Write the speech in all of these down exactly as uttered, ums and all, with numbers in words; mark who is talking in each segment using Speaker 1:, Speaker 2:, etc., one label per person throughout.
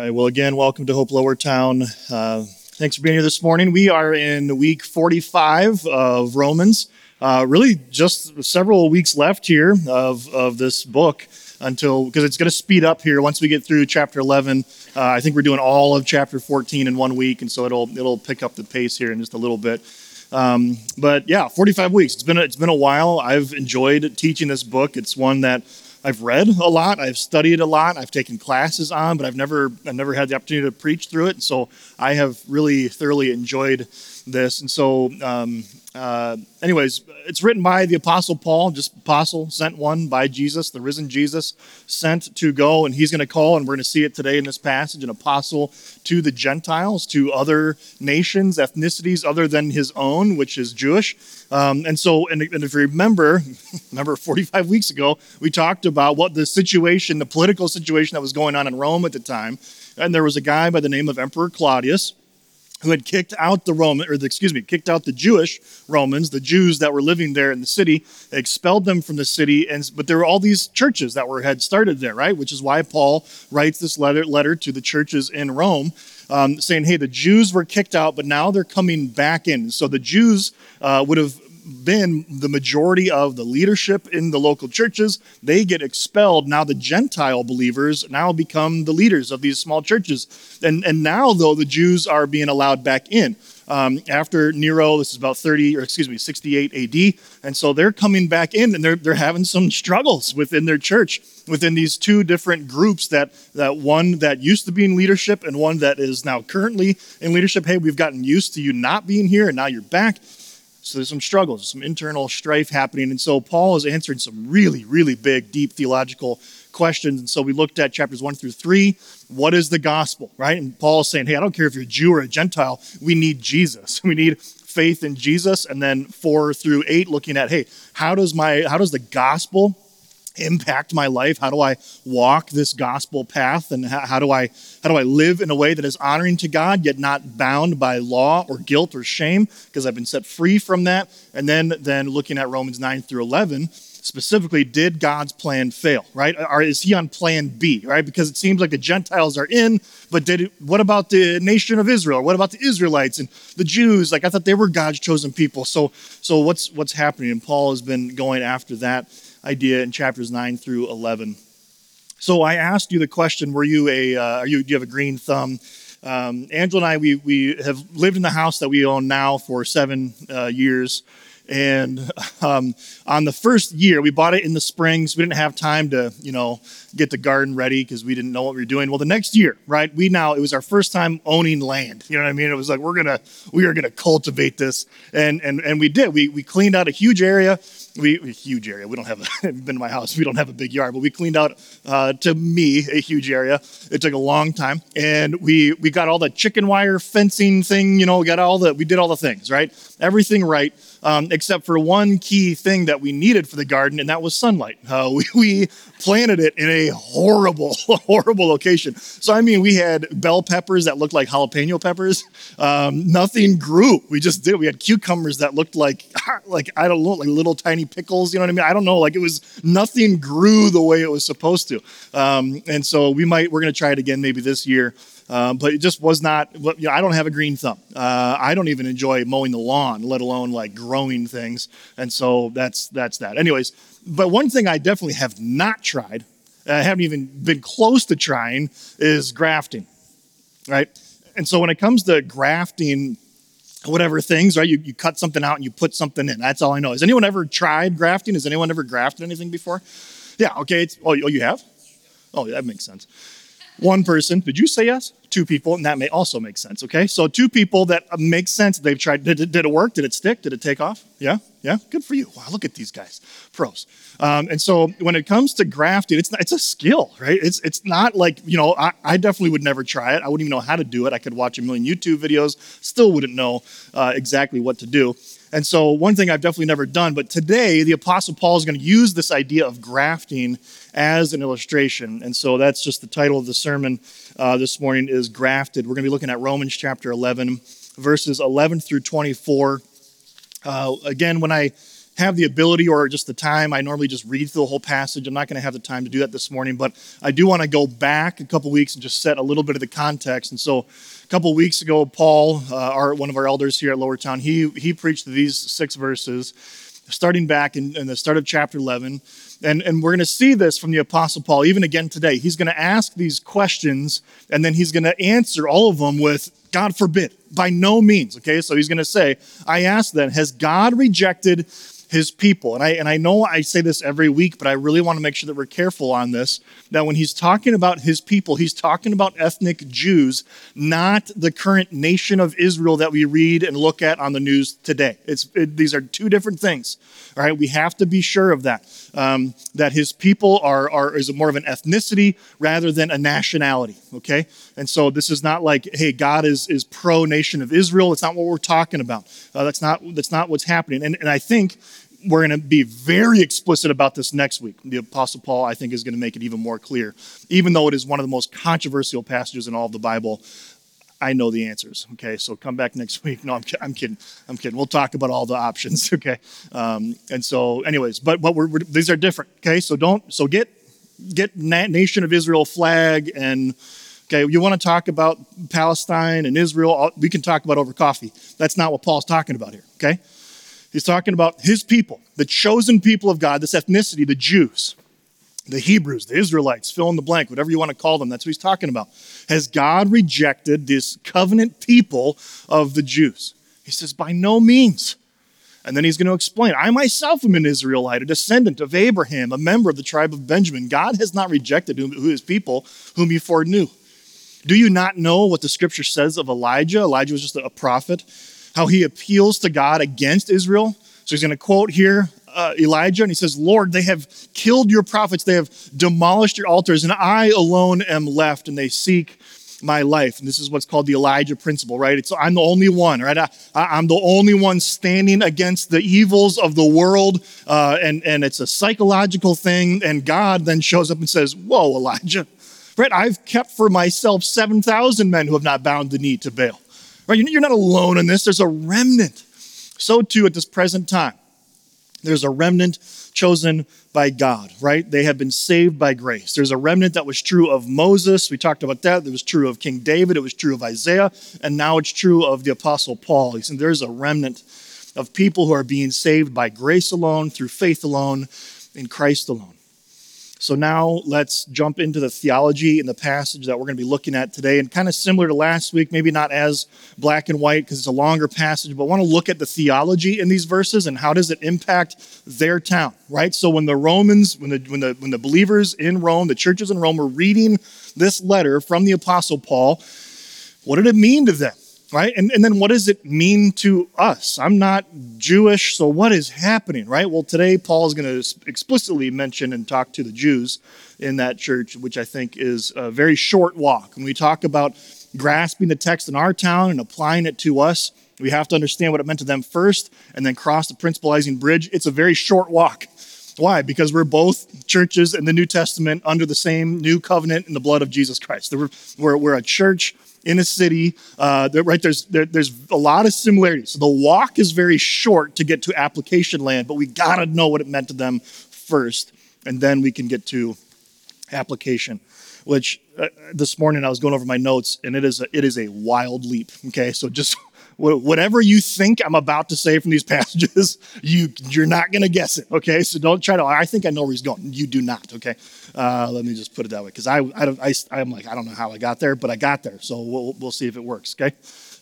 Speaker 1: right, well, again, welcome to Hope Lower Town. Uh, thanks for being here this morning. We are in week forty-five of Romans. Uh, really just several weeks left here of, of this book until, because it's going to speed up here once we get through chapter eleven. Uh, I think we're doing all of chapter fourteen in one week, and so it'll it'll pick up the pace here in just a little bit. Um, but yeah, forty-five weeks. It's been a, it's been a while. I've enjoyed teaching this book. It's one that I've read a lot, I've studied a lot, I've taken classes on, but I've never I've never had the opportunity to preach through it. So I have really thoroughly enjoyed this. And so, um, uh, anyways, it's written by the Apostle Paul, just apostle, sent one by Jesus, the risen Jesus, sent to go, and he's going to call, and we're going to see it today in this passage, an apostle to the Gentiles, to other nations, ethnicities other than his own, which is Jewish. Um, and so, and, and if you remember, remember forty-five weeks ago, we talked about what the situation, the political situation that was going on in Rome at the time. And there was a guy by the name of Emperor Claudius who had kicked out the Roman, or the, excuse me, kicked out the Jewish Romans, the Jews that were living there in the city, expelled them from the city. And but there were all these churches that were had started there, right? Which is why Paul writes this letter letter to the churches in Rome, um, saying, hey, the Jews were kicked out, but now they're coming back in. So the Jews uh, would have been the majority of the leadership in the local churches. They get expelled. Now the Gentile believers now become the leaders of these small churches. And, and now, though, the Jews are being allowed back in. Um, after Nero, this is about thirty, or excuse me, sixty-eight A D. And so they're coming back in, and they're they're having some struggles within their church, within these two different groups, that, that one that used to be in leadership and one that is now currently in leadership. Hey, we've gotten used to you not being here, and now you're back. So there's some struggles, some internal strife happening. And so Paul is answering some really, really big, deep theological questions. And so we looked at chapters one through three. What is the gospel, right? And Paul is saying, hey, I don't care if you're a Jew or a Gentile. We need Jesus. We need faith in Jesus. And then four through eight, looking at, hey, how does my, how does the gospel impact my life? How do I walk this gospel path? And how, how do I how do I live in a way that is honoring to God, yet not bound by law or guilt or shame, because I've been set free from that? And then, then looking at Romans nine through eleven, specifically, did God's plan fail, right? Or is he on plan B, right? Because it seems like the Gentiles are in, but did it, what about the nation of Israel? What about the Israelites and the Jews? Like, I thought they were God's chosen people. So, so what's what's happening? And Paul has been going after that idea in chapters nine through eleven. So I asked you the question, were you a, uh, are you, do you have a green thumb? Um, Angela and I, we, we have lived in the house that we own now for seven uh, years. And um, on the first year, we bought it in the spring, so we didn't have time to, you know, get the garden ready because we didn't know what we were doing. Well, the next year, right, we now, it was our first time owning land. You know what I mean? It was like, we're going to, we are going to cultivate this. And, and, and we did. We, we cleaned out a huge area. We, a huge area. We don't have, a, been to my house. We don't have a big yard, but we cleaned out, uh, to me, a huge area. It took a long time. And we, we got all the chicken wire fencing thing, you know, we got all the, we did all the things, right? Everything right. Um, except for one key thing that we needed for the garden, and that was sunlight. Uh, we, we planted it in a horrible, horrible location. So, I mean, we had bell peppers that looked like jalapeno peppers. Um, nothing grew. We just did. We had cucumbers that looked like, like, I don't know, like little tiny pickles. You know what I mean? I don't know. Like, it was, nothing grew the way it was supposed to. Um, and so we might, we're going to try it again maybe this year. Um, but it just was not, you know, I don't have a green thumb. Uh, I don't even enjoy mowing the lawn, let alone like growing things. And so that's that's that. Anyways, but one thing I definitely have not tried, I haven't even been close to trying, is grafting, right? And so when it comes to grafting whatever things, right, you, you cut something out and you put something in. That's all I know. Has anyone ever tried grafting? Has anyone ever grafted anything before? Yeah, okay. It's, oh, oh, you have? Oh, that makes sense. One person, did you say yes? Two people, and that may also make sense, okay? So two people that make sense. They've tried, did it, did it work? Did it stick? Did it take off? Yeah? Yeah? Good for you. Wow, look at these guys, pros. Um, and so when it comes to grafting, it's not, it's a skill, right? It's it's not like, you know, I, I definitely would never try it. I wouldn't even know how to do it. I could watch a million YouTube videos, still wouldn't know uh, exactly what to do. And so one thing I've definitely never done, but today the Apostle Paul is going to use this idea of grafting as an illustration. And so that's just the title of the sermon uh, this morning is Grafted. We're going to be looking at Romans chapter eleven, verses eleven through twenty-four. Uh, again, when I have the ability or just the time. I normally just read through the whole passage. I'm not going to have the time to do that this morning, but I do want to go back a couple weeks and just set a little bit of the context. And so a couple weeks ago, Paul, uh, our, one of our elders here at Lower Town, he, he preached these six verses, starting back in, in the start of chapter eleven. And, and we're going to see this from the Apostle Paul, even again today. He's going to ask these questions, and then he's going to answer all of them with, God forbid, by no means, okay? So he's going to say, I ask then, has God rejected his people? And I and I know I say this every week, but I really want to make sure that we're careful on this, that when he's talking about his people, he's talking about ethnic Jews, not the current nation of Israel that we read and look at on the news today. It's it, these are two different things, all right? We have to be sure of that, um, that his people are, are is more of an ethnicity rather than a nationality, okay? And so this is not like, hey, God is is pro-nation of Israel. It's not what we're talking about. Uh, that's not that's not what's happening. And, and I think we're going to be very explicit about this next week. The Apostle Paul, I think, is going to make it even more clear. Even though it is one of the most controversial passages in all of the Bible, I know the answers, okay? So come back next week. No, I'm, I'm kidding. I'm kidding. We'll talk about all the options, okay? Um, and so anyways, but, but we're, we're, these are different, okay? So don't, so get, get Nation of Israel flag and, okay, you want to talk about Palestine and Israel, we can talk about over coffee. That's not what Paul's talking about here, okay? He's talking about his people, the chosen people of God, this ethnicity, the Jews, the Hebrews, the Israelites, fill in the blank, whatever you want to call them. That's what he's talking about. Has God rejected this covenant people of the Jews? He says, by no means. And then he's going to explain, I myself am an Israelite, a descendant of Abraham, a member of the tribe of Benjamin. God has not rejected his people whom he foreknew. Do you not know what the scripture says of Elijah? Elijah was just a prophet. How he appeals to God against Israel. So he's going to quote here uh, Elijah, and he says, Lord, they have killed your prophets. They have demolished your altars, and I alone am left, and they seek my life. And this is what's called the Elijah principle, right? It's I'm the only one, right? I, I'm the only one standing against the evils of the world, uh, and, and it's a psychological thing, and God then shows up and says, whoa, Elijah, right? I've kept for myself seven thousand men who have not bowed the knee to Baal. Right? You're not alone in this. There's a remnant. So too at this present time, there's a remnant chosen by God, right? They have been saved by grace. There's a remnant that was true of Moses. We talked about that. It was true of King David. It was true of Isaiah. And now it's true of the Apostle Paul. He said there's a remnant of people who are being saved by grace alone, through faith alone, in Christ alone. So now let's jump into the theology in the passage that we're going to be looking at today. And kind of similar to last week, maybe not as black and white because it's a longer passage, but I want to look at the theology in these verses and how does it impact their town, right? So when the Romans, when the when the when the believers in Rome, the churches in Rome were reading this letter from the Apostle Paul, what did it mean to them? Right? And, and then what does it mean to us? I'm not Jewish, so what is happening, right? Well, today Paul is going to explicitly mention and talk to the Jews in that church, which I think is a very short walk. When we talk about grasping the text in our town and applying it to us, we have to understand what it meant to them first and then cross the principalizing bridge. It's a very short walk. Why? Because we're both churches in the New Testament under the same new covenant in the blood of Jesus Christ. We're, we're, we're a church in a city, uh, right? There's there, there's a lot of similarities. So the walk is very short to get to application land, but we gotta know what it meant to them first, and then we can get to application. Which uh, this morning I was going over my notes, and it is a, it is a wild leap. Okay, so just whatever you think I'm about to say from these passages, you you're not gonna guess it. Okay, so don't try to. I think I know where he's going. You do not. Okay. Uh, let me just put it that way, because I, I, I, I'm like, I don't know how I got there, but I got there. So we'll, we'll see if it works, okay?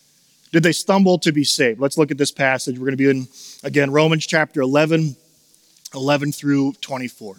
Speaker 1: Did they stumble to be saved? Let's look at this passage. We're going to be in, again, Romans chapter eleven, eleven through twenty-four.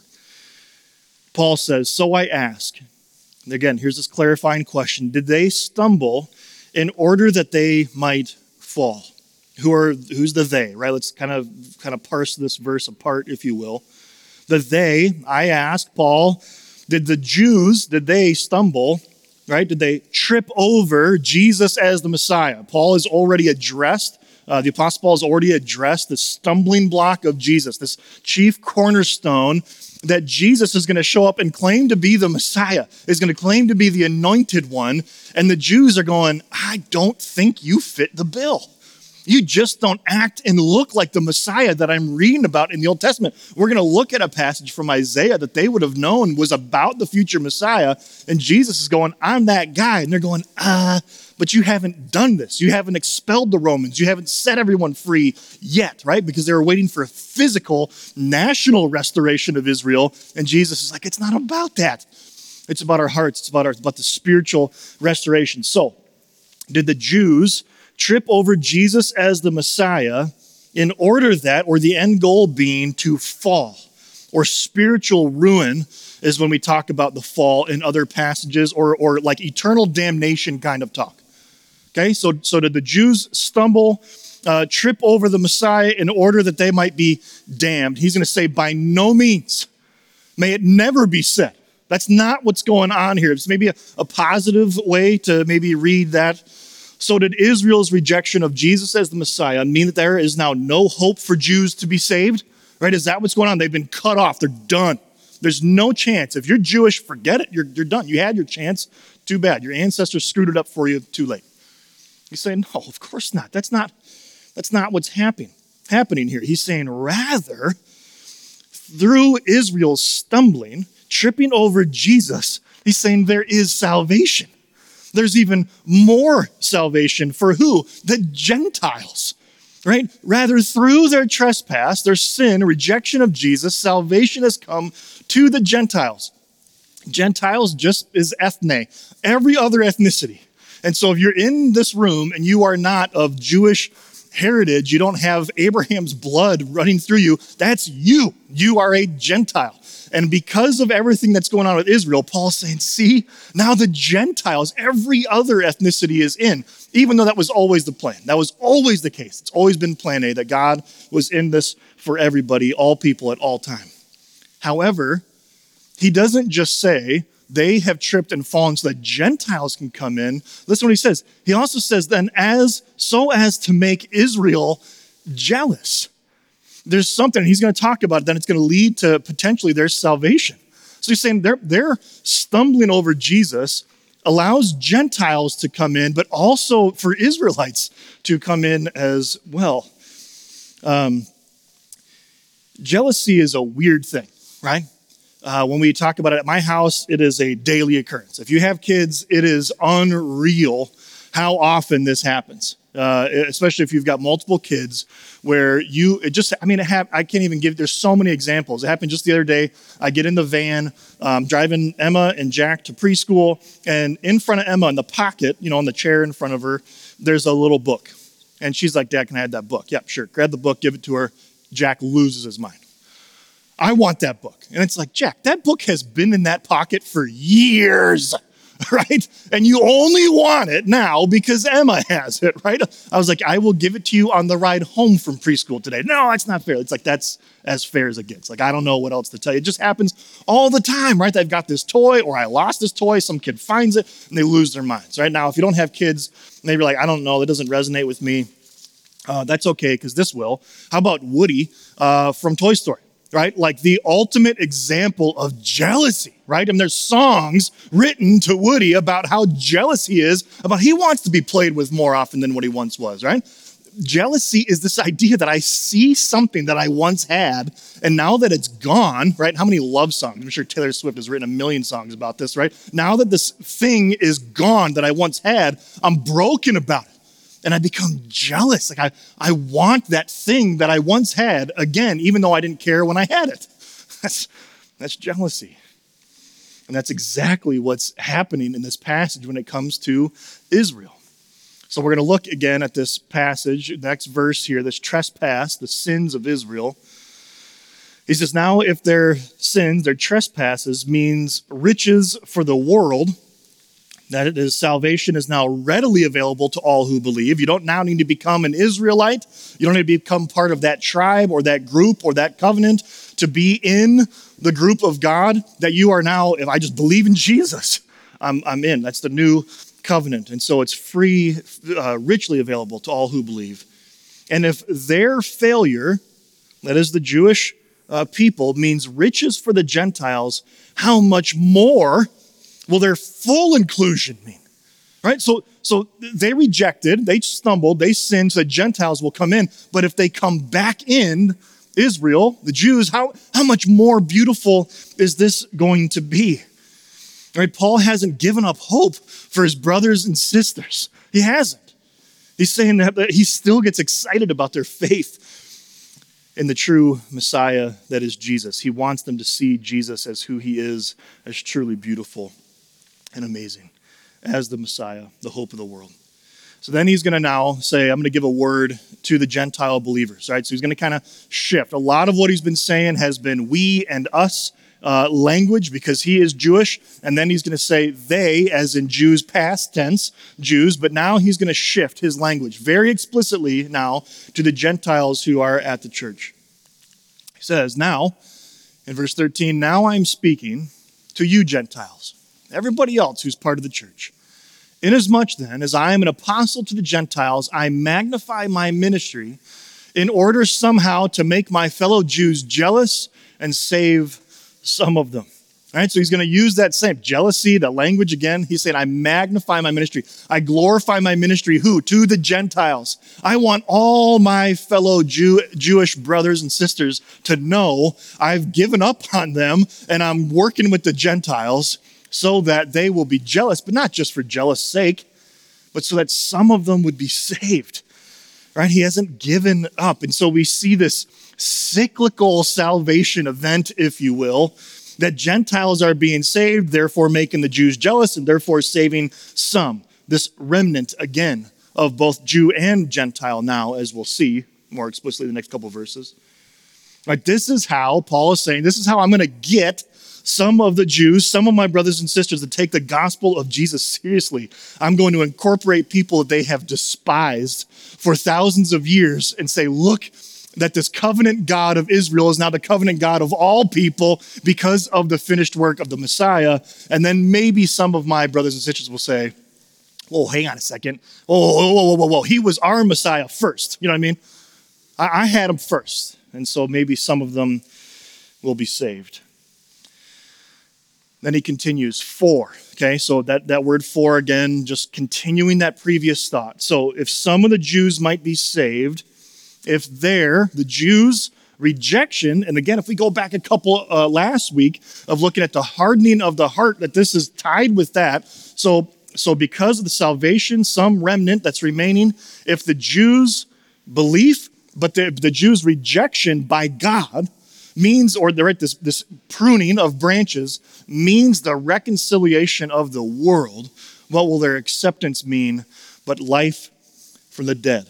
Speaker 1: Paul says, so I ask, and again, here's this clarifying question. Did they stumble in order that they might fall? Who are, who's the they, right? Let's kind of, kind of parse this verse apart, if you will. The they, I ask, Paul, did the Jews, did they stumble, right? Did they trip over Jesus as the Messiah? Paul has already addressed, uh, the Apostle Paul has already addressed the stumbling block of Jesus, this chief cornerstone that Jesus is going to show up and claim to be the Messiah, is going to claim to be the anointed one, and the Jews are going, I don't think you fit the bill. You just don't act and look like the Messiah that I'm reading about in the Old Testament. We're going to look at a passage from Isaiah that they would have known was about the future Messiah. And Jesus is going, I'm that guy. And they're going, ah, but you haven't done this. You haven't expelled the Romans. You haven't set everyone free yet, right? Because they were waiting for a physical, national restoration of Israel. And Jesus is like, it's not about that. It's about our hearts. It's about our, about the spiritual restoration. So, did the Jews trip over Jesus as the Messiah in order that, or the end goal being to fall, or spiritual ruin is when we talk about the fall in other passages, or, or like eternal damnation kind of talk. Okay, so, so did the Jews stumble, uh, trip over the Messiah in order that they might be damned? He's going to say, by no means. May it never be said. That's not what's going on here. It's maybe a, a positive way to maybe read that. So did Israel's rejection of Jesus as the Messiah mean that there is now no hope for Jews to be saved? Right? Is that what's going on? They've been cut off. They're done. There's no chance. If you're Jewish, forget it. You're, you're done. You had your chance. Too bad. Your ancestors screwed it up for you. Too late. He's saying, no, of course not. That's not, that's not what's happening, happening here. He's saying, rather, through Israel's stumbling, tripping over Jesus, he's saying there is salvation. There's even more salvation for who? The Gentiles, right? Rather, through their trespass, their sin, rejection of Jesus, salvation has come to the Gentiles. Gentiles just is ethne, every other ethnicity. And so if you're in this room and you are not of Jewish heritage, you don't have Abraham's blood running through you, that's you. You are a Gentile. And because of everything that's going on with Israel, Paul's saying, see, now the Gentiles, every other ethnicity is in, even though that was always the plan. That was always the case. It's always been plan A, that God was in this for everybody, all people at all time. However, he doesn't just say they have tripped and fallen so that Gentiles can come in. Listen to what he says. He also says then, as so as to make Israel jealous. There's something, he's going to talk about it, then it's going to lead to potentially their salvation. So he's saying they're, they're stumbling over Jesus allows Gentiles to come in, but also for Israelites to come in as well. Um, jealousy is a weird thing, right? Uh, when we talk about it at my house, it is a daily occurrence. If you have kids, it is unreal how often this happens. Uh, especially if you've got multiple kids where you, it just, I mean, it have, I can't even give, there's so many examples. It happened just the other day. I get in the van, um, driving Emma and Jack to preschool, and in front of Emma in the pocket, you know, on the chair in front of her, there's a little book. And she's like, Dad, can I have that book? Yep, sure. Grab the book, give it to her. Jack loses his mind. I want that book. And it's like, Jack, that book has been in that pocket for years. Right? And you only want it now because Emma has it, right? I was like, I will give it to you on the ride home from preschool today. No, that's not fair. It's like, that's as fair as it gets. Like, I don't know what else to tell you. It just happens all the time, right? They've got this toy, or I lost this toy, some kid finds it, and they lose their minds, right? Now, if you don't have kids, maybe like, I don't know, that doesn't resonate with me. Uh, that's okay, because this will. How about Woody uh, from Toy Story? Right? Like the ultimate example of jealousy, right? And there's songs written to Woody about how jealous he is, about he wants to be played with more often than what he once was, right? Jealousy is this idea that I see something that I once had, and now that it's gone, right? How many love songs? I'm sure Taylor Swift has written a million songs about this, right? Now that this thing is gone that I once had, I'm broken about it. And I become jealous. Like I, I want that thing that I once had again, even though I didn't care when I had it. That's, that's jealousy. And that's exactly what's happening in this passage when it comes to Israel. So we're going to look again at this passage, next verse here, this trespass, the sins of Israel. He says, now if their sins, their trespasses, means riches for the world, that it is salvation is now readily available to all who believe. You don't now need to become an Israelite. You don't need to become part of that tribe or that group or that covenant to be in the group of God, that you are now, if I just believe in Jesus, I'm, I'm in. That's the new covenant. And so it's free, uh, richly available to all who believe. And if their failure, that is the Jewish uh, people, means riches for the Gentiles, how much more will their full inclusion mean? right? So, so they rejected, they stumbled, they sinned, so the Gentiles will come in. But if they come back in, Israel, the Jews, how, how much more beautiful is this going to be? Right? Paul hasn't given up hope for his brothers and sisters. He hasn't. He's saying that he still gets excited about their faith in the true Messiah that is Jesus. He wants them to see Jesus as who he is, as truly beautiful and amazing, as the Messiah, the hope of the world. So then he's going to now say, I'm going to give a word to the Gentile believers, right? So he's going to kind of shift. A lot of what he's been saying has been we and us uh, language because he is Jewish. And then he's going to say they, as in Jews past tense, Jews. But now he's going to shift his language very explicitly now to the Gentiles who are at the church. He says, now, in verse thirteen, now I'm speaking to you Gentiles, everybody else who's part of the church. Inasmuch then, as I am an apostle to the Gentiles, I magnify my ministry in order somehow to make my fellow Jews jealous and save some of them. All right, so he's going to use that same jealousy, that language again. He's saying, I magnify my ministry. I glorify my ministry. Who? To the Gentiles. I want all my fellow Jew, Jewish brothers and sisters to know I've given up on them and I'm working with the Gentiles so that they will be jealous, but not just for jealous sake, but so that some of them would be saved. Right? He hasn't given up. And so we see this cyclical salvation event, if you will, that Gentiles are being saved, therefore making the Jews jealous, and therefore saving some. This remnant, again, of both Jew and Gentile now, as we'll see more explicitly in the next couple of verses. Right? This is how Paul is saying, this is how I'm going to get some of the Jews, some of my brothers and sisters to take the gospel of Jesus seriously. I'm going to incorporate people that they have despised for thousands of years and say, look, that this covenant God of Israel is now the covenant God of all people because of the finished work of the Messiah. And then maybe some of my brothers and sisters will say, whoa, hang on a second. Oh, whoa, whoa, whoa, whoa. He was our Messiah first. You know what I mean? I, I had him first. And so maybe some of them will be saved. Then he continues, for, okay? So that, that word for, again, just continuing that previous thought. So if some of the Jews might be saved, if they're, the Jews' rejection, and again, if we go back a couple uh, last week of looking at the hardening of the heart, that this is tied with that. So, so because of the salvation, some remnant that's remaining, if the Jews' belief, but the, the Jews' rejection by God means, or they're at this, this pruning of branches, means the reconciliation of the world, what will their acceptance mean but life from the dead?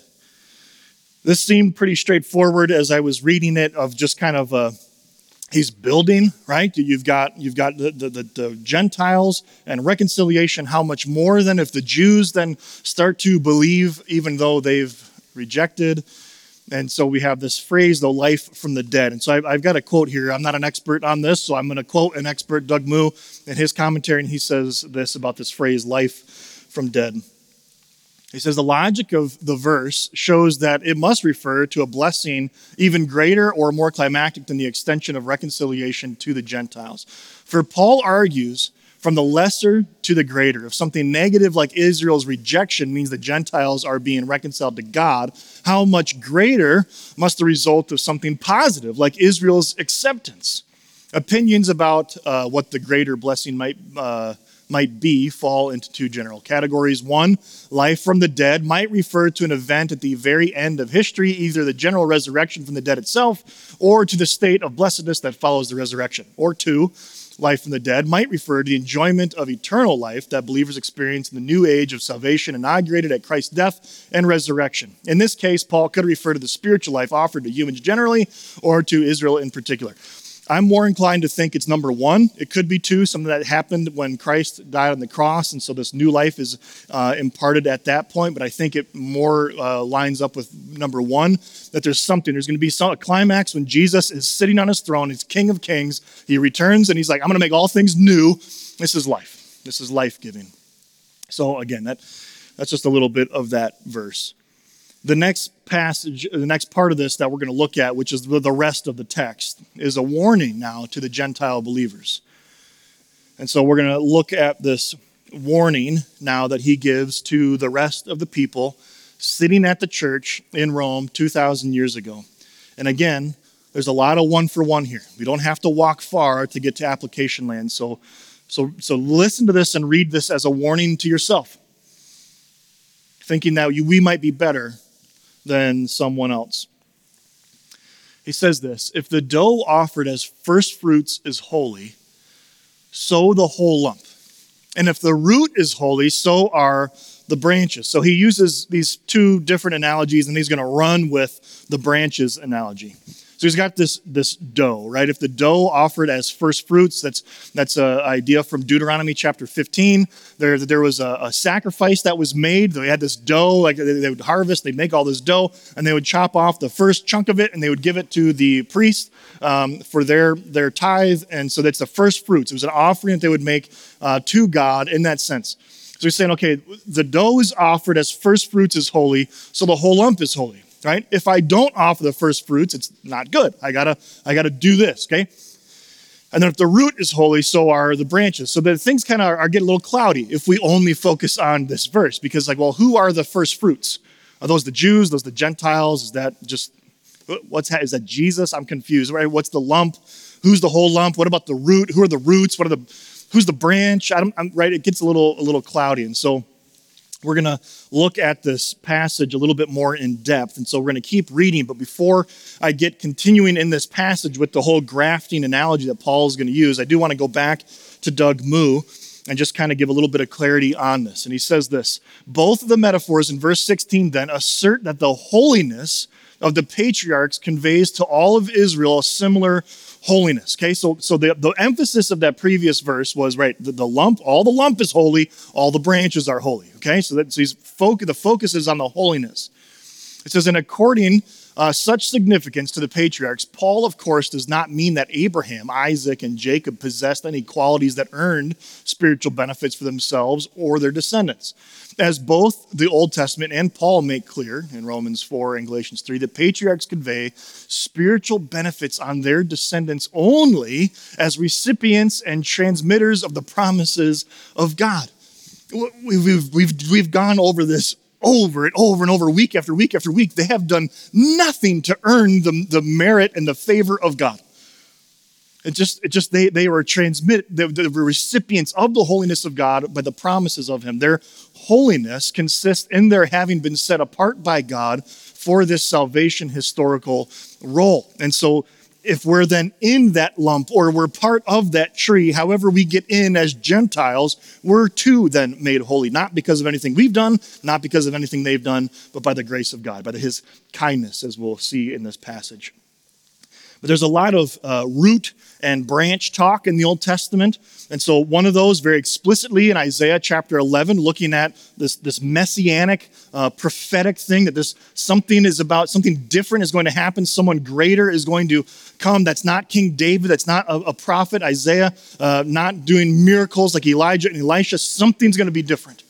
Speaker 1: This seemed pretty straightforward as I was reading it, of just kind of a, he's building, right? You've got you've got the, the, the, the Gentiles and reconciliation. How much more than if the Jews then start to believe even though they've rejected? And so we have this phrase, the life from the dead. And so I've, I've got a quote here. I'm not an expert on this, so I'm going to quote an expert, Doug Moo, in his commentary, and he says this about this phrase, life from dead. He says, the logic of the verse shows that it must refer to a blessing even greater or more climactic than the extension of reconciliation to the Gentiles. For Paul argues from the lesser to the greater. If something negative like Israel's rejection means the Gentiles are being reconciled to God, how much greater must the result of something positive like Israel's acceptance? Opinions about uh, what the greater blessing might uh, might be fall into two general categories. One, life from the dead might refer to an event at the very end of history, either the general resurrection from the dead itself or to the state of blessedness that follows the resurrection. Or two, life from the dead might refer to the enjoyment of eternal life that believers experience in the new age of salvation inaugurated at Christ's death and resurrection. In this case, Paul could refer to the spiritual life offered to humans generally or to Israel in particular. I'm more inclined to think it's number one. It could be two, something that happened when Christ died on the cross, and so this new life is uh, imparted at that point, but I think it more uh, lines up with number one, that there's something, there's going to be some, a climax when Jesus is sitting on his throne, he's King of Kings, he returns, and he's like, I'm going to make all things new. This is life. This is life-giving. So again, that that's just a little bit of that verse. The next passage, the next part of this that we're going to look at, which is the rest of the text, is a warning now to the Gentile believers. And so we're going to look at this warning now that he gives to the rest of the people sitting at the church in Rome two thousand years ago. And again, there's a lot of one for one here. We don't have to walk far to get to application land. So, so, so listen to this and read this as a warning to yourself, thinking that you, we might be better than someone else. He says this: if the dough offered as first fruits is holy, so the whole lump. And if the root is holy, so are the branches. So he uses these two different analogies, and he's going to run with the branches analogy. So he's got this, this dough, right? If the dough offered as first fruits, that's that's an idea from Deuteronomy chapter fifteen. There, there was a, a sacrifice that was made. They had this dough, like they, they would harvest, they'd make all this dough, and they would chop off the first chunk of it, and they would give it to the priest um, for their, their tithe. And so that's the first fruits. It was an offering that they would make uh, to God in that sense. So he's saying, okay, the dough is offered as first fruits is holy, so the whole lump is holy. Right? If I don't offer the first fruits, it's not good. I gotta, I gotta do this, okay? And then if the root is holy, so are the branches. So that things kind of are, are getting a little cloudy if we only focus on this verse, because like, well, who are the first fruits? Are those the Jews? Those the Gentiles? Is that just, what's, is that Jesus? I'm confused, right? What's the lump? Who's the whole lump? What about the root? Who are the roots? What are the, who's the branch? I don't, I'm, right? It gets a little, a little cloudy. And so we're going to look at this passage a little bit more in depth. And so we're going to keep reading. But before I get continuing in this passage with the whole grafting analogy that Paul is going to use, I do want to go back to Doug Moo and just kind of give a little bit of clarity on this. And he says this: both of the metaphors in verse sixteen then assert that the holiness of the patriarchs conveys to all of Israel a similar holiness. Okay, so so the, the emphasis of that previous verse was, right, the, the lump, all the lump is holy, all the branches are holy. Okay, so that so he's focus, the focus is on the holiness. It says, and according uh, such significance to the patriarchs, Paul, of course, does not mean that Abraham, Isaac, and Jacob possessed any qualities that earned spiritual benefits for themselves or their descendants. As both the Old Testament and Paul make clear in Romans four and Galatians three, the patriarchs convey spiritual benefits on their descendants only as recipients and transmitters of the promises of God. We've, we've, we've gone over this over and over and over, week after week after week. They have done nothing to earn the, the merit and the favor of God. It just, it just they, they were transmit, they, they were recipients of the holiness of God by the promises of him. Their holiness consists in their having been set apart by God for this salvation historical role. And so if we're then in that lump, or we're part of that tree, however we get in as Gentiles, we're too then made holy, not because of anything we've done, not because of anything they've done, but by the grace of God, by his kindness, as we'll see in this passage. But there's a lot of uh, root and branch talk in the Old Testament. And so one of those very explicitly in Isaiah chapter eleven, looking at this, this messianic uh, prophetic thing, that this something is about, something different is going to happen. Someone greater is going to come. That's not King David. That's not a, a prophet. Isaiah uh, not doing miracles like Elijah and Elisha. Something's going to be different.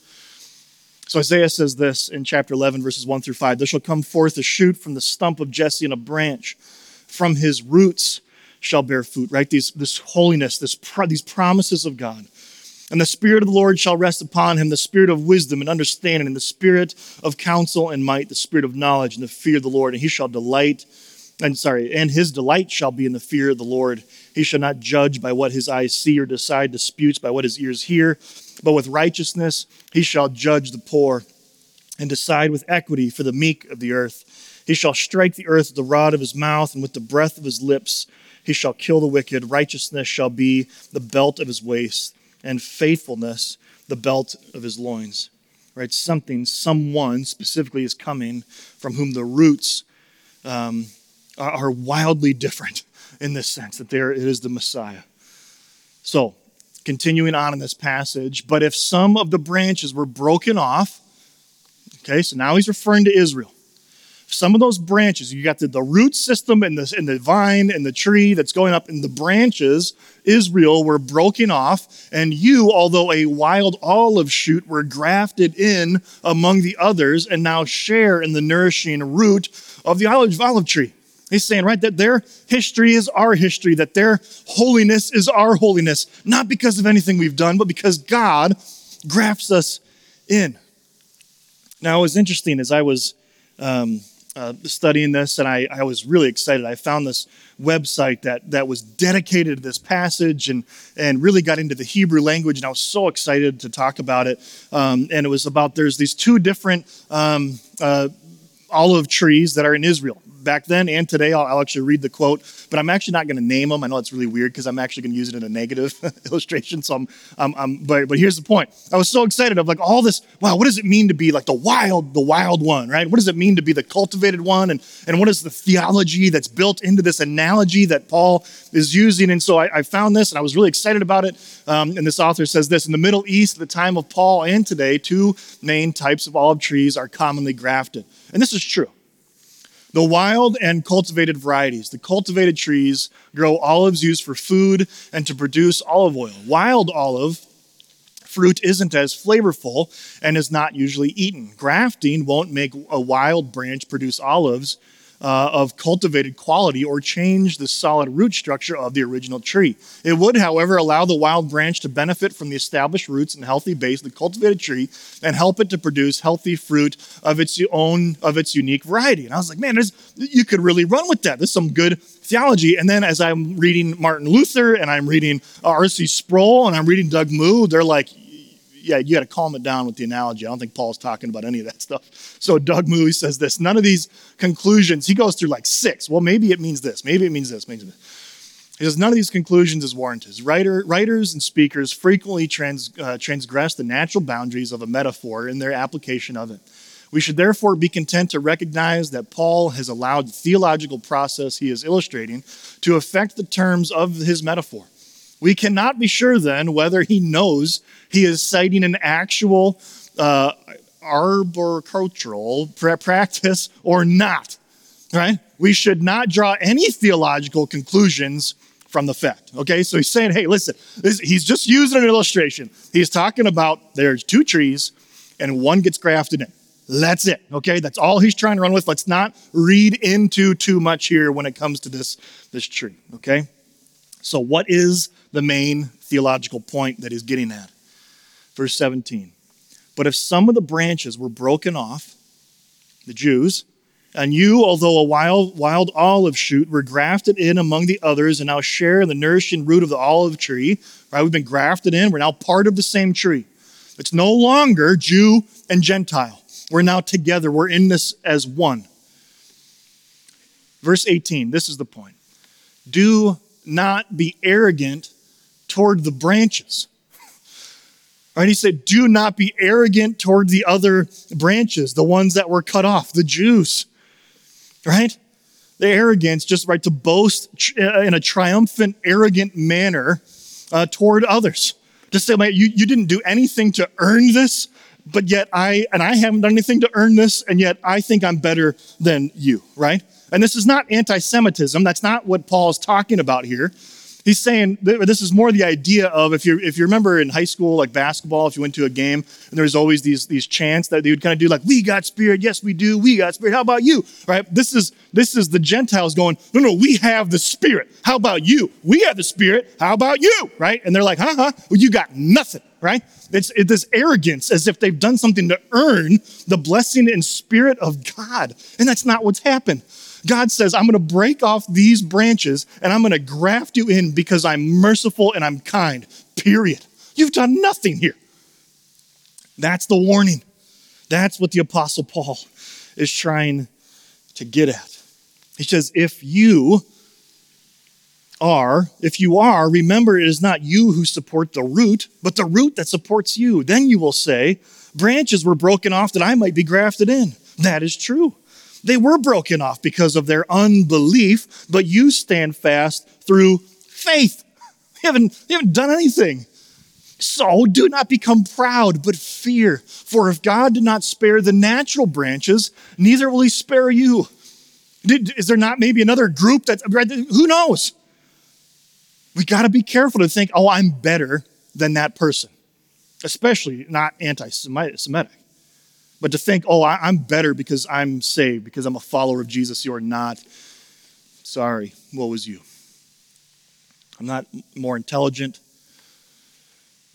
Speaker 1: So Isaiah says this in chapter eleven, verses one through five. There shall come forth a shoot from the stump of Jesse, and a branch from his roots shall bear fruit, right? These, this holiness, this pro, these promises of God. And the Spirit of the Lord shall rest upon him, the Spirit of wisdom and understanding, and the Spirit of counsel and might, the Spirit of knowledge and the fear of the Lord. And he shall delight, and sorry, and his delight shall be in the fear of the Lord. He shall not judge by what his eyes see, or decide disputes by what his ears hear, but with righteousness he shall judge the poor, and decide with equity for the meek of the earth. He shall strike the earth with the rod of his mouth, and with the breath of his lips he shall kill the wicked. Righteousness shall be the belt of his waist, and faithfulness the belt of his loins. Right? Something, someone specifically is coming from whom the roots um, are, are wildly different in this sense, that there it is the Messiah. So, continuing on in this passage, but if some of the branches were broken off, okay, so now he's referring to Israel. Some of those branches, you got the, the root system and the, and the vine and the tree that's going up, and the branches, Israel, were broken off, and you, although a wild olive shoot, were grafted in among the others and now share in the nourishing root of the olive, olive tree. He's saying, right, that their history is our history, that their holiness is our holiness, not because of anything we've done, but because God grafts us in. Now, it was interesting as I was um, uh, studying this, and I, I was really excited. I found this website that that was dedicated to this passage and and really got into the Hebrew language, and I was so excited to talk about it. Um, and it was about there's these two different um, uh, olive trees that are in Israel. Back then and today, I'll, I'll actually read the quote, but I'm actually not going to name them. I know it's really weird because I'm actually going to use it in a negative illustration. So I'm, I'm, I'm, but, but here's the point. I was so excited of like all this. Wow, what does it mean to be like the wild, the wild one, right? What does it mean to be the cultivated one? And, and what is the theology that's built into this analogy that Paul is using? And so I, I found this and I was really excited about it. Um, and this author says this: in the Middle East, at the time of Paul and today, two main types of olive trees are commonly grafted. And this is true. The wild and cultivated varieties. The cultivated trees grow olives used for food and to produce olive oil. Wild olive fruit isn't as flavorful and is not usually eaten. Grafting won't make a wild branch produce olives uh, of cultivated quality or change the solid root structure of the original tree. It would, however, allow the wild branch to benefit from the established roots and healthy base of the cultivated tree and help it to produce healthy fruit of its own, of its unique variety. And I was like, man, there's, you could really run with that. There's some good theology. And then as I'm reading Martin Luther and I'm reading R C Sproul and I'm reading Doug Moo, they're like, yeah, you got to calm it down with the analogy. I don't think Paul's talking about any of that stuff. So Doug Moo says this: none of these conclusions, he goes through like six. Well, maybe it means this. Maybe it means this. Maybe this. He says none of these conclusions is warranted. Writer, writers and speakers frequently trans, uh, transgress the natural boundaries of a metaphor in their application of it. We should therefore be content to recognize that Paul has allowed the theological process he is illustrating to affect the terms of his metaphor. We cannot be sure then whether he knows he is citing an actual uh, arboricultural practice or not, right? We should not draw any theological conclusions from the fact, okay? So he's saying, hey, listen, this, he's just using an illustration. He's talking about there's two trees and one gets grafted in. That's it, okay? That's all he's trying to run with. Let's not read into too much here when it comes to this, this tree, okay? So what is the main theological point that he's getting at? Verse seventeen. But if some of the branches were broken off, the Jews, and you, although a wild, wild olive shoot, were grafted in among the others and now share in the nourishing root of the olive tree, right? We've been grafted in. We're now part of the same tree. It's no longer Jew and Gentile. We're now together. We're in this as one. Verse eighteen, this is the point. Do not be arrogant toward the branches. Right? He said, do not be arrogant toward the other branches, the ones that were cut off, the Jews. Right? The arrogance, just right to boast in a triumphant, arrogant manner uh, toward others. To say, man, you, you didn't do anything to earn this, but yet I, and I haven't done anything to earn this, and yet I think I'm better than you, right? And this is not anti-Semitism. That's not what Paul is talking about here. He's saying this is more the idea of, if you if you remember in high school, like basketball, if you went to a game and there was always these these chants that they would kind of do, like, we got spirit, yes we do, we got spirit, how about you, right? This is this is the Gentiles going, no, no, we have the spirit, how about you? We have the spirit, how about you, right? And they're like, huh, huh, well, you got nothing, right? It's, it's this arrogance as if they've done something to earn the blessing and spirit of God, and that's not what's happened. God says, I'm going to break off these branches and I'm going to graft you in because I'm merciful and I'm kind, period. You've done nothing here. That's the warning. That's what the Apostle Paul is trying to get at. He says, if you are, if you are, remember it is not you who support the root, but the root that supports you. Then you will say, branches were broken off that I might be grafted in. That is true. They were broken off because of their unbelief, but you stand fast through faith. You haven't, you haven't done anything. So do not become proud, but fear. For if God did not spare the natural branches, neither will he spare you. Did, is there not maybe another group that's, who knows? We got to be careful to think, oh, I'm better than that person, especially not anti-Semitic. But to think, oh, I'm better because I'm saved, because I'm a follower of Jesus, you're not. Sorry, woe is you. I'm not more intelligent.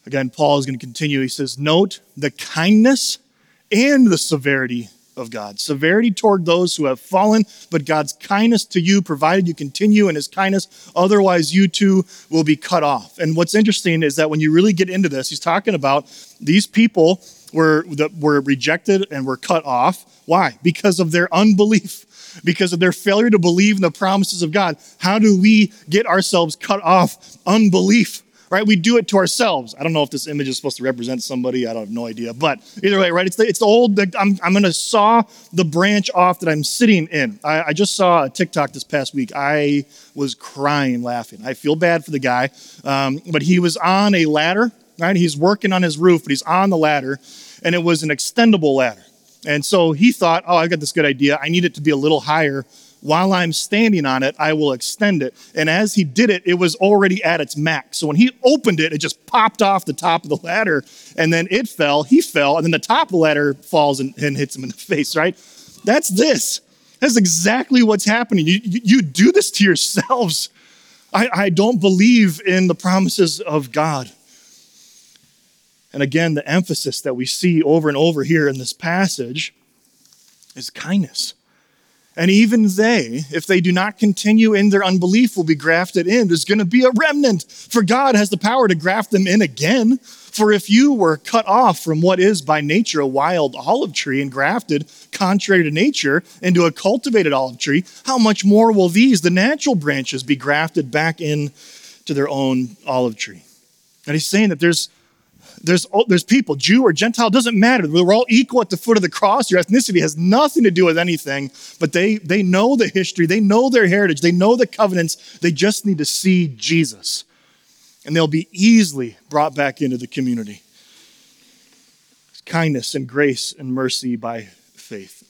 Speaker 1: Again, Paul is going to continue. He says, note the kindness and the severity of God. Severity toward those who have fallen, but God's kindness to you, provided you continue in his kindness. Otherwise, you too will be cut off. And what's interesting is that when you really get into this, he's talking about these people were, that were rejected and were cut off. Why? Because of their unbelief, because of their failure to believe in the promises of God. How do we get ourselves cut off? Unbelief. Right? We do it to ourselves. I don't know if this image is supposed to represent somebody. I don't have no idea. But either way, right? It's the, it's the old, the, I'm, I'm going to saw the branch off that I'm sitting in. I, I just saw a TikTok this past week. I was crying laughing. I feel bad for the guy. Um, but he was on a ladder, right? He's working on his roof, but he's on the ladder. And it was an extendable ladder. And so he thought, oh, I've got this good idea. I need it to be a little higher. While I'm standing on it, I will extend it. And as he did it, it was already at its max. So when he opened it, it just popped off the top of the ladder, and then it fell, he fell, and then the top of the ladder falls and, and hits him in the face, right? That's this. That's exactly what's happening. You, you, you do this to yourselves. I, I don't believe in the promises of God. And again, the emphasis that we see over and over here in this passage is kindness. And even they, if they do not continue in their unbelief, will be grafted in. There's going to be a remnant, for God has the power to graft them in again. For if you were cut off from what is by nature a wild olive tree and grafted, contrary to nature, into a cultivated olive tree, how much more will these, the natural branches, be grafted back in to their own olive tree? And he's saying that there's There's, there's people, Jew or Gentile, doesn't matter. We're all equal at the foot of the cross. Your ethnicity has nothing to do with anything, but they, they know the history. They know their heritage. They know the covenants. They just need to see Jesus, and they'll be easily brought back into the community. Kindness and grace and mercy by faith.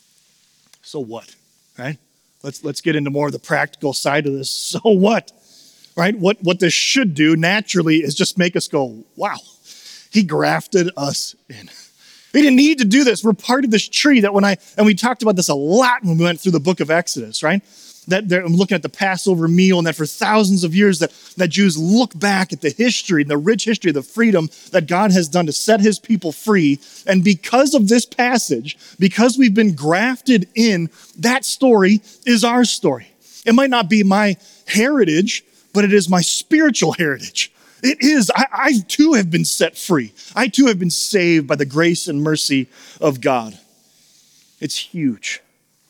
Speaker 1: So what, right? Let's, let's get into more of the practical side of this. So what, right? What, what this should do naturally is just make us go, wow. He grafted us in. We didn't need to do this. We're part of this tree that when I, and we talked about this a lot when we went through the book of Exodus, right? That I'm looking at the Passover meal, and that for thousands of years that, that Jews look back at the history and the rich history of the freedom that God has done to set his people free. And because of this passage, because we've been grafted in, that story is our story. It might not be my heritage, but it is my spiritual heritage. It is. I, I too have been set free. I too have been saved by the grace and mercy of God. It's huge.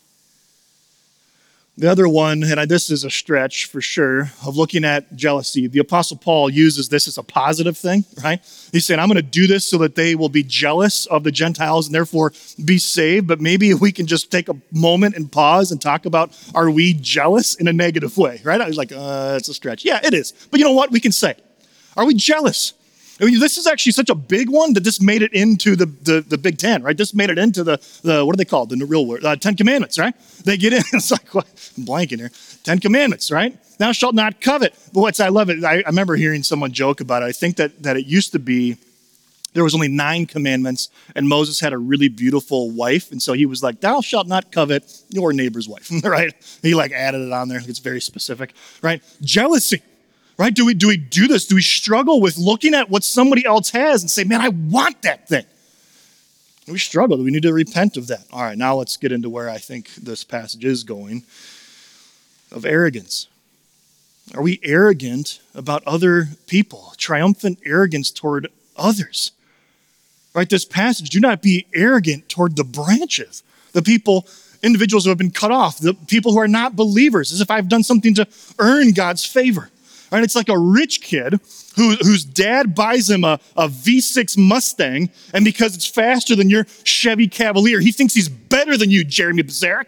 Speaker 1: The other one, and I, this is a stretch for sure, of looking at jealousy. The Apostle Paul uses this as a positive thing, right? He's saying, I'm going to do this so that they will be jealous of the Gentiles and therefore be saved. But maybe we can just take a moment and pause and talk about, are we jealous in a negative way, right? I was like, uh, it's a stretch. Yeah, it is. But you know what? We can say, are we jealous? I mean, this is actually such a big one that this made it into the, the, the Big Ten, right? This made it into the, the what are they called? The real word, uh, Ten Commandments, right? They get in, it's like, what? I'm blanking here. Ten Commandments, right? Thou shalt not covet. But what's, I love it. I, I remember hearing someone joke about it. I think that, that it used to be, there was only nine commandments, and Moses had a really beautiful wife. And so he was like, thou shalt not covet your neighbor's wife, right? He like added it on there. It's very specific, right? Jealousy. Right? Do we, do we do this? Do we struggle with looking at what somebody else has and say, man, I want that thing? We struggle. We need to repent of that. All right, now let's get into where I think this passage is going, of arrogance. Are we arrogant about other people? Triumphant arrogance toward others. Right? This passage, do not be arrogant toward the branches, the people, individuals who have been cut off, the people who are not believers, as if I've done something to earn God's favor. Right? It's like a rich kid who, whose dad buys him a, a V six Mustang, and because it's faster than your Chevy Cavalier, he thinks he's better than you, Jeremy Bazarek.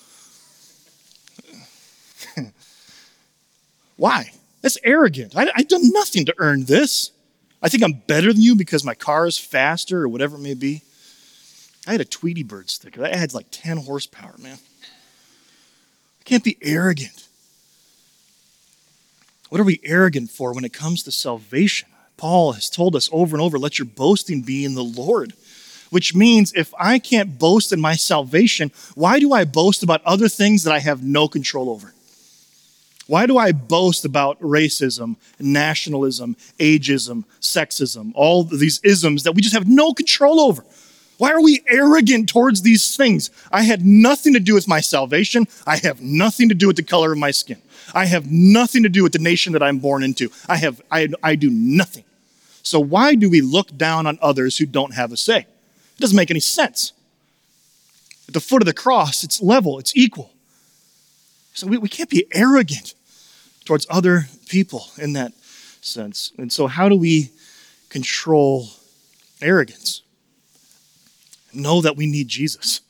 Speaker 1: Why? That's arrogant. I, I've done nothing to earn this. I think I'm better than you because my car is faster or whatever it may be. I had a Tweety Bird sticker. That adds like ten horsepower, man. I can't be arrogant. What are we arrogant for when it comes to salvation? Paul has told us over and over, let your boasting be in the Lord, which means if I can't boast in my salvation, why do I boast about other things that I have no control over? Why do I boast about racism, nationalism, ageism, sexism, all these isms that we just have no control over? Why are we arrogant towards these things? I had nothing to do with my salvation. I have nothing to do with the color of my skin. I have nothing to do with the nation that I'm born into. I have, I, I do nothing. So why do we look down on others who don't have a say? It doesn't make any sense. At the foot of the cross, it's level, it's equal. So we, we can't be arrogant towards other people in that sense. And so how do we control arrogance? Know that we need Jesus.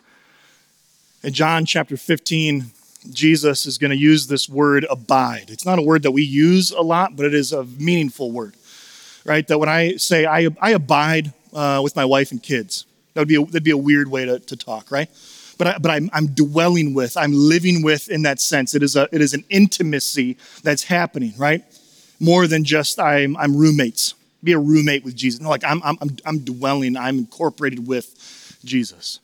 Speaker 1: In John chapter fifteen, Jesus is going to use this word abide. It's not a word that we use a lot, but it is a meaningful word, right? That when I say I, I abide uh, with my wife and kids, that would be a, that'd be a weird way to, to talk, right? But I, but I'm, I'm dwelling with, I'm living with in that sense. It is a it is an intimacy that's happening, right? More than just I'm I'm roommates. Be a roommate with Jesus. No, like I'm I'm I'm dwelling. I'm incorporated with Jesus.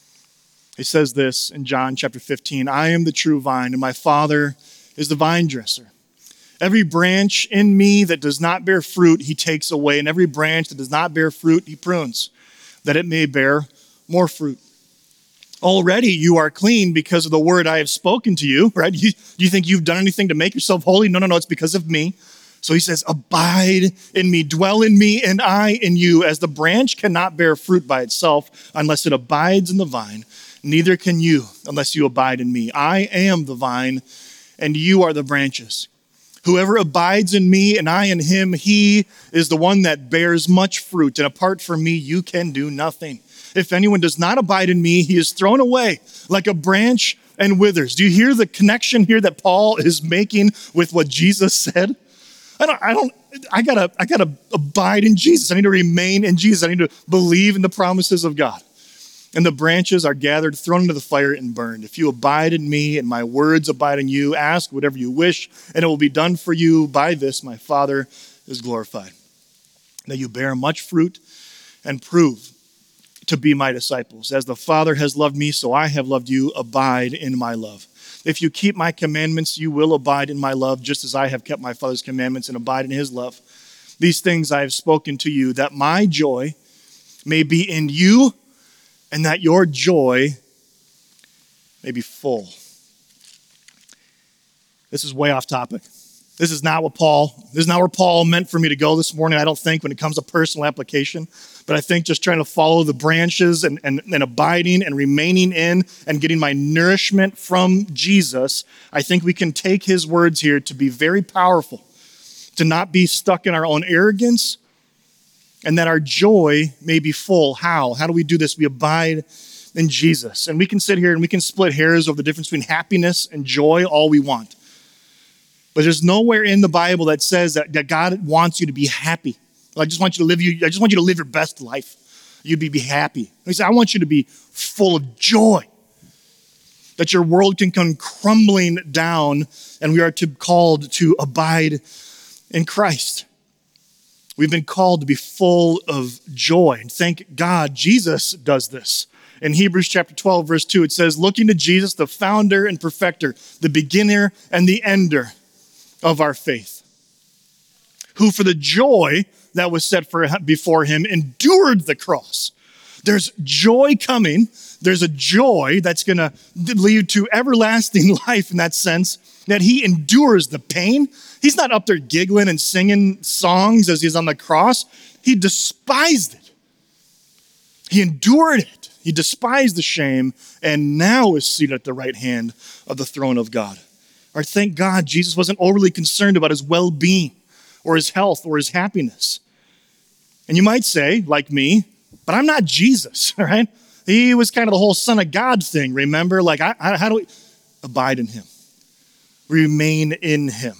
Speaker 1: He says this in John chapter fifteen, I am the true vine, and my Father is the vine dresser. Every branch in me that does not bear fruit, he takes away, and every branch that does not bear fruit, he prunes, that it may bear more fruit. Already you are clean because of the word I have spoken to you, right? You, you think you've done anything to make yourself holy? No, no, no, it's because of me. So he says, abide in me, dwell in me, and I in you. As the branch cannot bear fruit by itself unless it abides in the vine, neither can you unless you abide in me. I am the vine, and you are the branches. Whoever abides in me and I in him, he is the one that bears much fruit. And apart from me, you can do nothing. If anyone does not abide in me, he is thrown away like a branch and withers. Do you hear the connection here that Paul is making with what Jesus said? I don't, I don't, I gotta, I gotta abide in Jesus. I need to remain in Jesus. I need to believe in the promises of God. And the branches are gathered, thrown into the fire, and burned. If you abide in me and my words abide in you, ask whatever you wish, and it will be done for you. By this, my Father is glorified, that you bear much fruit and prove to be my disciples. As the Father has loved me, so I have loved you. Abide in my love. If you keep my commandments, you will abide in my love, just as I have kept my Father's commandments and abide in his love. These things I have spoken to you, that my joy may be in you, and that your joy may be full. This is way off topic. This is not what Paul, this is not where Paul meant for me to go this morning, I don't think, when it comes to personal application. But I think just trying to follow the branches and, and, and abiding and remaining in and getting my nourishment from Jesus, I think we can take his words here to be very powerful, to not be stuck in our own arrogance, and that our joy may be full. How? How do we do this? We abide in Jesus. And we can sit here and we can split hairs over the difference between happiness and joy all we want. But there's nowhere in the Bible that says that, that God wants you to be happy. I just want you to live you, I just want you to live your best life. You'd be, be happy. He said, I want you to be full of joy. That your world can come crumbling down, and we are to, called to abide in Christ. We've been called to be full of joy. And thank God Jesus does this. In Hebrews chapter twelve, verse two, it says, looking to Jesus, the founder and perfecter, the beginner and the ender of our faith, who for the joy that was set for before him endured the cross. There's joy coming. There's a joy that's going to lead to everlasting life in that sense, that he endures the pain. He's not up there giggling and singing songs as he's on the cross. He despised it. He endured it. He despised the shame and now is seated at the right hand of the throne of God. Or thank God Jesus wasn't overly concerned about his well-being or his health or his happiness. And you might say, like me, but I'm not Jesus, all right? He was kind of the whole Son of God thing, remember? Like, I, I, how do we abide in him? Remain in him.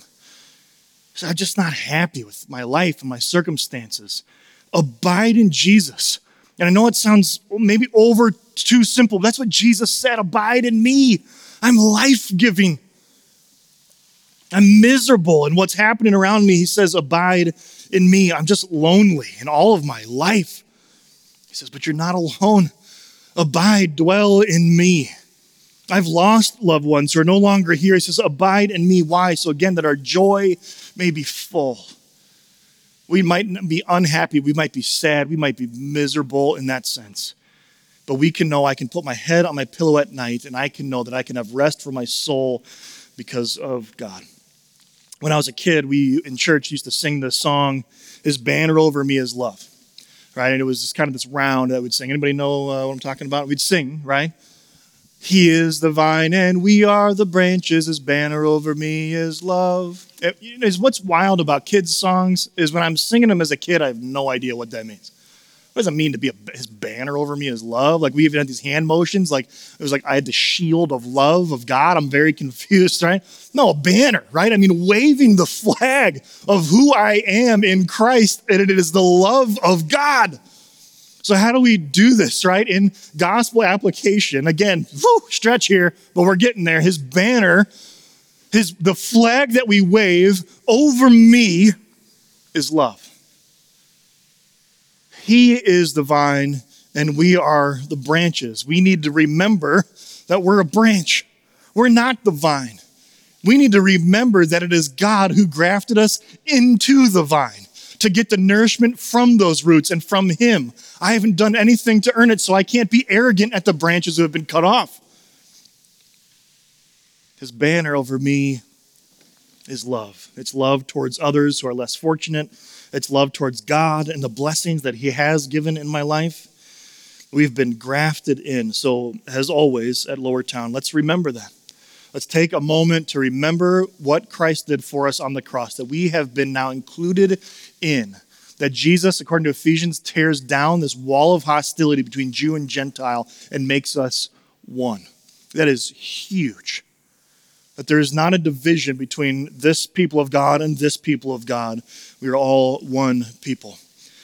Speaker 1: So I'm just not happy with my life and my circumstances. Abide in Jesus. And I know it sounds maybe over too simple. But that's what Jesus said, abide in me. I'm life-giving. I'm miserable in what's happening around me. He says, abide in me. I'm just lonely in all of my life. He says, but you're not alone. Abide, dwell in me. I've lost loved ones who are no longer here. He says, abide in me. Why? So again, that our joy may be full. We might be unhappy. We might be sad. We might be miserable in that sense. But we can know I can put my head on my pillow at night and I can know that I can have rest for my soul because of God. When I was a kid, we in church used to sing the song, His banner over me is love, right? And it was just kind of this round that we'd sing. Anybody know uh, what I'm talking about? We'd sing, right? He is the vine and we are the branches. His banner over me is love. It, it's what's wild about kids' songs is when I'm singing them as a kid, I have no idea what that means. What does it mean to be a, his banner over me is love? Like we even had these hand motions. Like it was like I had the shield of love of God. I'm very confused, right? No, a banner, right? I mean, waving the flag of who I am in Christ, and it is the love of God. So how do we do this, right? In gospel application, again, whew, stretch here, but we're getting there. His banner, his the flag that we wave over me is love. He is the vine and we are the branches. We need to remember that we're a branch. We're not the vine. We need to remember that it is God who grafted us into the vine to get the nourishment from those roots and from him. I haven't done anything to earn it, so I can't be arrogant at the branches who have been cut off. His banner over me is love. It's love towards others who are less fortunate. It's love towards God and the blessings that he has given in my life. We've been grafted in. So as always at Lower Town, let's remember that. Let's take a moment to remember what Christ did for us on the cross, that we have been now included in, that Jesus, according to Ephesians, tears down this wall of hostility between Jew and Gentile and makes us one. That is huge. That there is not a division between this people of God and this people of God. We are all one people.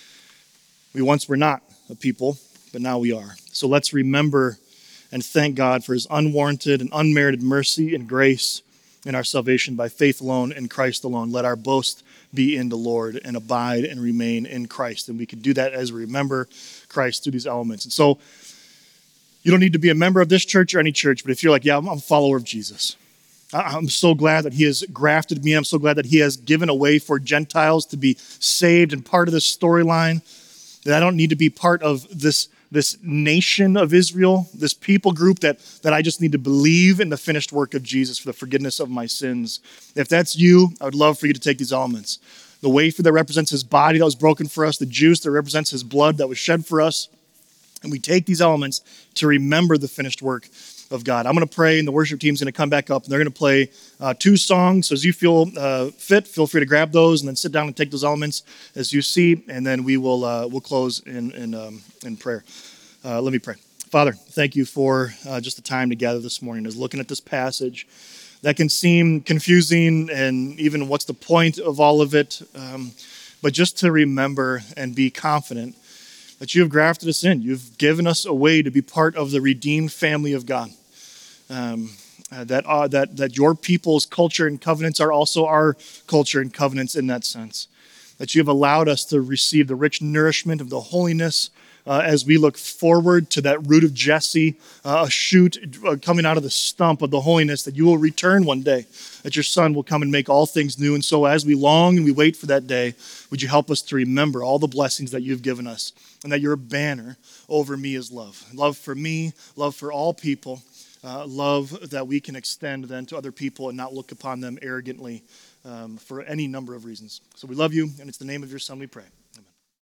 Speaker 1: We once were not a people, but now we are. So let's remember and thank God for his unwarranted and unmerited mercy and grace in our salvation by faith alone in Christ alone. Let our boast be in the Lord and abide and remain in Christ. And we can do that as we remember Christ through these elements. And so you don't need to be a member of this church or any church, but if you're like, yeah, I'm a follower of Jesus. I'm so glad that he has grafted me. I'm so glad that he has given a way for Gentiles to be saved and part of this storyline, that I don't need to be part of this, this nation of Israel, this people group, that, that I just need to believe in the finished work of Jesus for the forgiveness of my sins. If that's you, I would love for you to take these elements. The wafer that represents his body that was broken for us, the juice that represents his blood that was shed for us. And we take these elements to remember the finished work of God. I'm going to pray, and the worship team's going to come back up, and they're going to play uh, two songs. So as you feel uh, fit, feel free to grab those, and then sit down and take those elements as you see, and then we will uh, we'll close in in, um, in prayer. Uh, let me pray. Father, thank you for uh, just the time together this morning. As looking at this passage, that can seem confusing, and even what's the point of all of it? Um, but just to remember and be confident that you have grafted us in. You've given us a way to be part of the redeemed family of God. Um, uh, that, uh, that, that your people's culture and covenants are also our culture and covenants in that sense. That you have allowed us to receive the rich nourishment of the holiness uh, as we look forward to that root of Jesse, uh, a shoot uh, coming out of the stump of the holiness, that you will return one day, that your son will come and make all things new. And so as we long and we wait for that day, would you help us to remember all the blessings that you've given us, and that your banner over me is love. Love for me, love for all people, uh, love that we can extend then to other people and not look upon them arrogantly um, for any number of reasons. So we love you, and it's the name of your son we pray.